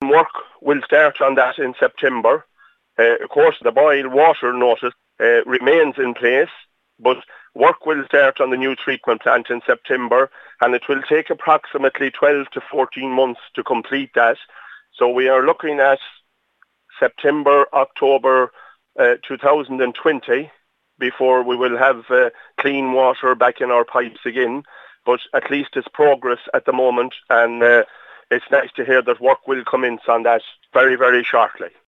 and work will start on that in September. Of course, the boil water notice remains in place, but work will start on the new treatment plant in September, and it will take approximately 12 to 14 months to complete that. So we are looking at September, October 2020 before we will have clean water back in our pipes again. But at least it's progress at the moment, and it's nice to hear that work will commence on that very, very shortly.